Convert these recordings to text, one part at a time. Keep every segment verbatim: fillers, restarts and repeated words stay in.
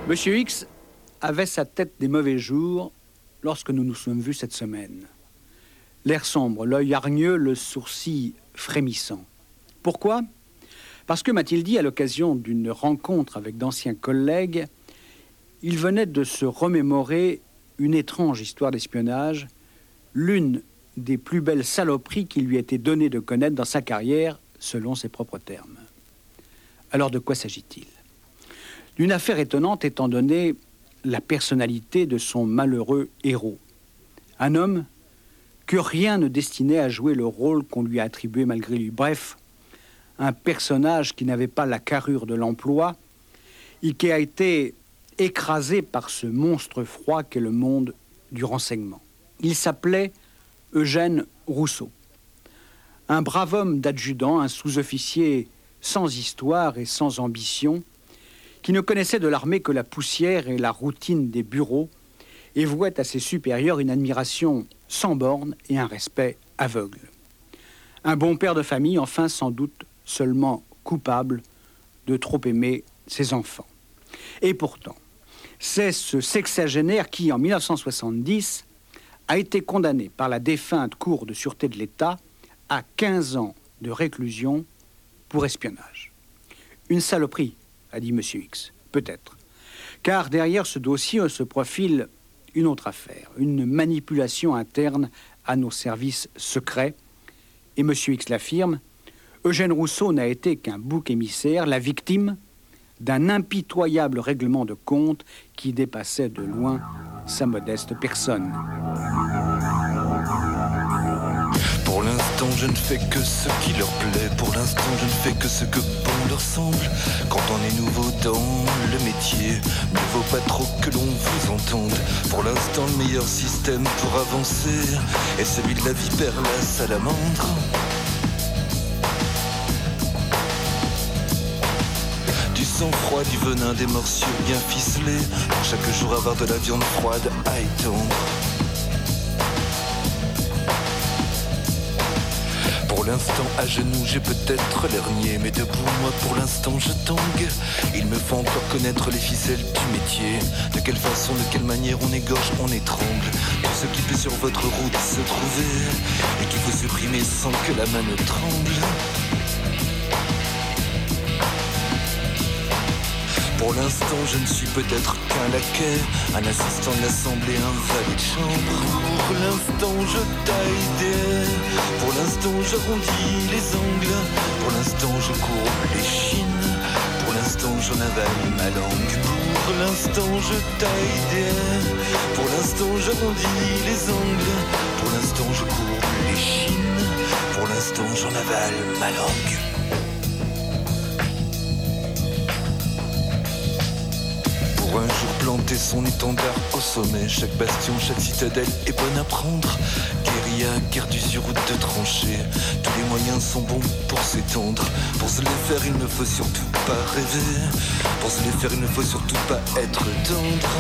Monsieur X avait sa tête des mauvais jours lorsque nous nous sommes vus cette semaine. L'air sombre, l'œil hargneux, le sourcil frémissant. Pourquoi ? Parce que, m'a-t-il dit, à l'occasion d'une rencontre avec d'anciens collègues, il venait de se remémorer une étrange histoire d'espionnage, l'une des plus belles saloperies qui lui était donné de connaître dans sa carrière, selon ses propres termes. Alors de quoi s'agit-il ? D'une affaire étonnante étant donné la personnalité de son malheureux héros. Un homme que rien ne destinait à jouer le rôle qu'on lui a attribué malgré lui. Bref, un personnage qui n'avait pas la carrure de l'emploi et qui a été écrasé par ce monstre froid qu'est le monde du renseignement. Il s'appelait Eugène Rousseau. Un brave homme d'adjudant, un sous-officier sans histoire et sans ambition, qui ne connaissait de l'armée que la poussière et la routine des bureaux, et vouait à ses supérieurs une admiration sans bornes et un respect aveugle. Un bon père de famille, enfin sans doute seulement coupable de trop aimer ses enfants. Et pourtant, c'est ce sexagénaire qui, en mille neuf cent soixante-dix, a été condamné par la défunte Cour de sûreté de l'État à quinze ans de réclusion pour espionnage. Une saloperie, a dit Monsieur X, peut-être. Car derrière ce dossier se profile une autre affaire, une manipulation interne à nos services secrets. Et Monsieur X l'affirme, Eugène Rousseau n'a été qu'un bouc émissaire, la victime d'un impitoyable règlement de compte qui dépassait de loin sa modeste personne. Pour l'instant, je ne fais que ce qui leur plaît. Pour l'instant, je ne fais que ce que bon leur semble. Quand on est nouveau dans le métier, mieux vaut pas trop que l'on vous entende. Pour l'instant, le meilleur système pour avancer est celui de la vipère, la salamandre. Du sang-froid, du venin, des morsures bien ficelées. Pour chaque jour avoir de la viande froide à étendre. Pour l'instant, à genoux, j'ai peut-être l'hernier, mais debout, moi, pour l'instant, je tangue. Il me faut encore connaître les ficelles du métier. De quelle façon, de quelle manière on égorge, on étrangle. Tout ce qui peut sur votre route se trouver et qu'il faut supprimer sans que la main ne tremble. Pour l'instant, je ne suis peut-être qu'un laquais, un assistant de l'assemblée, un valet de chambre. Pour l'instant, je taille des haies. Pour l'instant, j'arrondis les angles. Pour l'instant, je courbe les chines. Pour l'instant, j'en avale ma langue. Pour l'instant, je taille des haies. Pour l'instant, j'arrondis les angles. Pour l'instant, je courbe les chines. Pour l'instant, j'en avale ma langue. Pour un jour planter son étendard au sommet, chaque bastion, chaque citadelle est bonne à prendre. Guérilla, guerre d'usure ou de tranchée, tous les moyens sont bons pour s'étendre. Pour se les faire, il ne faut surtout pas rêver. Pour se les faire, il ne faut surtout pas être tendre.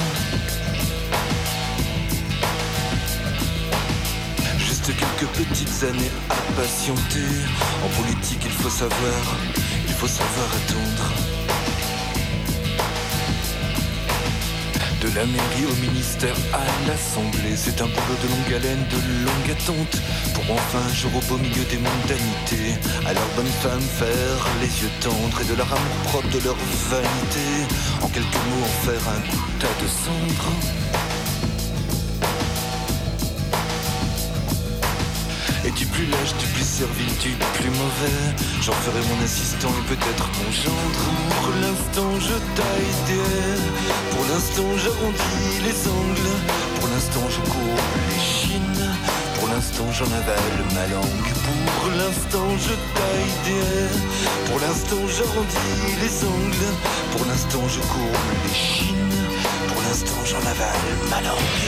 Juste quelques petites années à patienter. En politique, il faut savoir, il faut savoir attendre. De la mairie au ministère à l'Assemblée, c'est un boulot de longue haleine, de longue attente, pour enfin un jour au beau milieu des mondanités, à leurs bonnes femmes faire les yeux tendres et de leur amour propre, de leur vanité, en quelques mots en faire un tas de cendres. Et du plus lâche, du plus servile, du plus mauvais, j'en ferai mon assistant et peut-être mon gendre. Pour l'instant je taille des haies. Pour l'instant j'arrondis les angles. Pour l'instant je courbe les chines. Pour l'instant j'en avale ma langue. Pour l'instant je taille des haies. Pour l'instant j'arrondis les angles. Pour l'instant je courbe les chines. Pour l'instant j'en avale ma langue.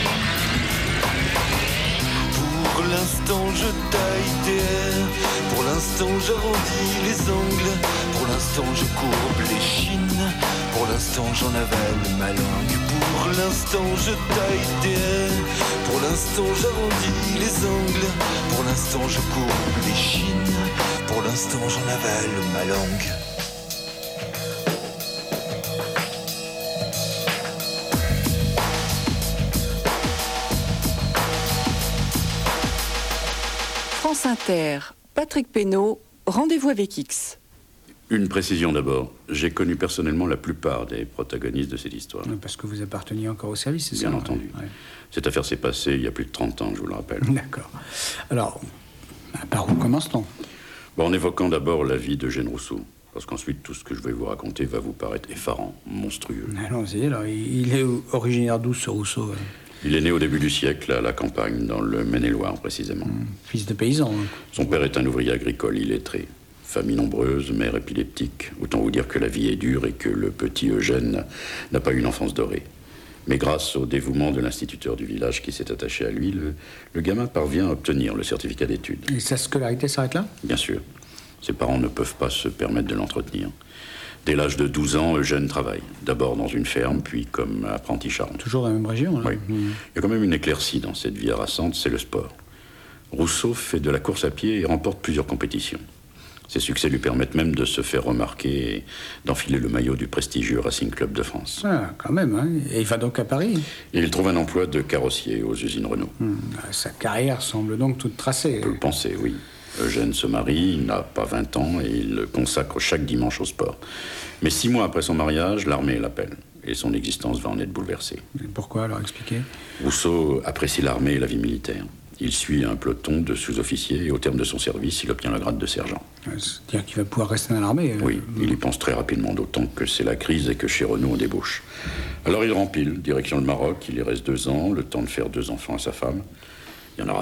Pour l'instant je taille des haies. Pour l'instant j'arrondis les angles, pour l'instant je courbe les chines, pour l'instant j'en avale ma langue, pour l'instant je taille des haies, pour l'instant j'arrondis les angles, pour l'instant je courbe les chines, pour l'instant j'en avale ma langue. France Inter, Patrick Pénaud, Rendez-vous avec X. Une précision d'abord. J'ai connu personnellement la plupart des protagonistes de cette histoire. Parce que vous apparteniez encore au service, c'est ça? Bien entendu. Ouais. Cette affaire s'est passée il y a plus de trente ans, je vous le rappelle. D'accord. Alors, par où commence-t-on? Bon, en évoquant d'abord la vie d'Eugène Rousseau. Parce qu'ensuite, tout ce que je vais vous raconter va vous paraître effarant, monstrueux. Allons-y, alors, il est originaire d'où, ce Rousseau? Il est né au début du siècle, à la campagne, dans le Maine-et-Loire, précisément. Mmh, fils de paysan. Hein. Son père est un ouvrier agricole illettré. Famille nombreuse, mère épileptique. Autant vous dire que la vie est dure et que le petit Eugène n'a pas eu une enfance dorée. Mais grâce au dévouement de l'instituteur du village qui s'est attaché à lui, le, le gamin parvient à obtenir le certificat d'études. Et sa scolarité s'arrête là? Bien sûr. Ses parents ne peuvent pas se permettre de l'entretenir. Dès l'âge de douze ans, Eugène travaille. D'abord dans une ferme, puis comme apprenti charron. Toujours dans la même région, là. Oui. Mmh. Il y a quand même une éclaircie dans cette vie harassante, c'est le sport. Rousseau fait de la course à pied et remporte plusieurs compétitions. Ses succès lui permettent même de se faire remarquer et d'enfiler le maillot du prestigieux Racing Club de France. Ah, quand même, hein. Et il va donc à Paris? Et il trouve un emploi de carrossier aux usines Renault. Mmh. Sa carrière semble donc toute tracée. On peut le penser, oui. Eugène se marie, il n'a pas vingt ans et il consacre chaque dimanche au sport. Mais six mois après son mariage, l'armée l'appelle. Et son existence va en être bouleversée. Et pourquoi, alors, expliquez? Rousseau apprécie l'armée et la vie militaire. Il suit un peloton de sous-officiers et au terme de son service, il obtient le grade de sergent. C'est-à-dire qu'il va pouvoir rester dans l'armée? euh... Oui, il y pense très rapidement, d'autant que c'est la crise et que chez Renault on débauche. Alors il rempile, direction le Maroc, il y reste deux ans, le temps de faire deux enfants à sa femme. Il y en aura